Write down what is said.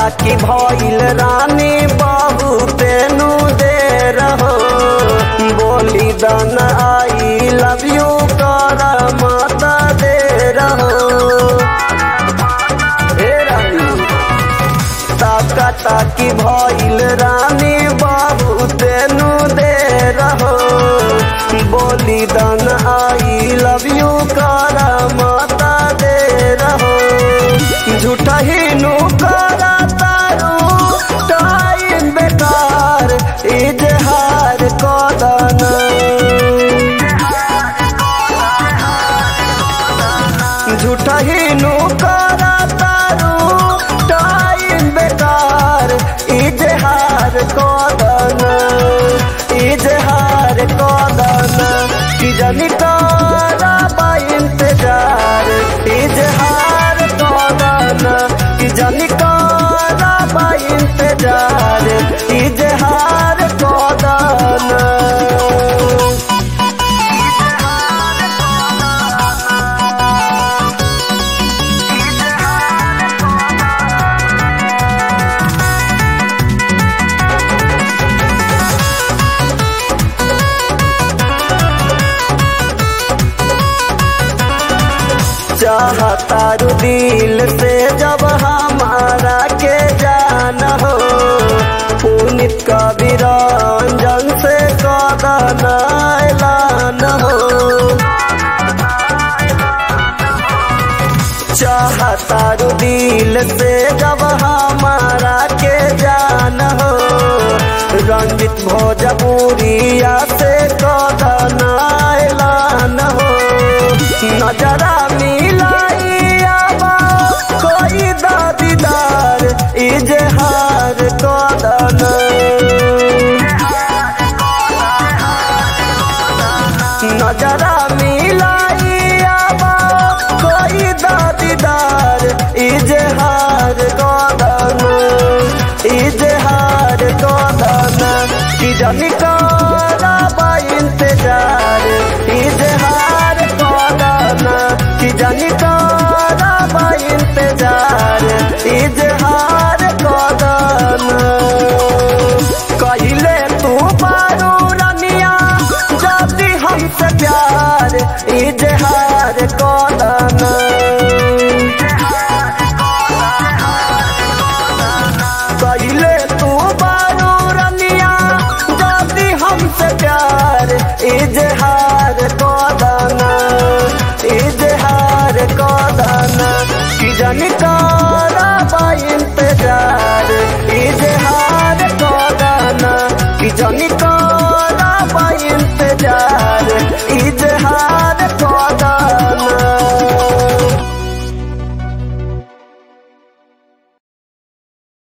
ताकि भइल रानी बहुते नु देर हो बोली दन आई लव यू कर मत देर हो ताकि भइल रानी बहुते नु देर हो बोली दन आई लव यू कर मत देर हो झूठा ही नु कर तारू टाइम बेकार इजहार कदन झूठा ही नु कर तारू टाइम बेकार इजहार कदन कि जनी तारा बा इंतजार इजहार कदन कि जनी तारा बा इंतजार इजहार कदन चाहतारू दिल से जब हमारा के जान हो पुनित कबीरंजन से कदन ऐलान हो चाहतारू दिल से जब हमारा के जान हो रंजित भोजपुरिया से कदन ऐलान हो नजरा मिलाइया कोई दादीदार इजहार कदन नजरा मिलाइया कोई दादीदार इजहार कदन कि जनी तारा बा इंतजार इजहार कदन कि जनी तारा बा इंतजार इजहार कदन कहिले तू पारू रनिया जल्दी हमसे प्यार इजहार कदन कहिले तू पारू रनिया जल्दी हमसे प्यार इजहार कदन कि जनी तारा बा इंतजार इजहार कदन कि जनी तारा बा इंतजार इजहार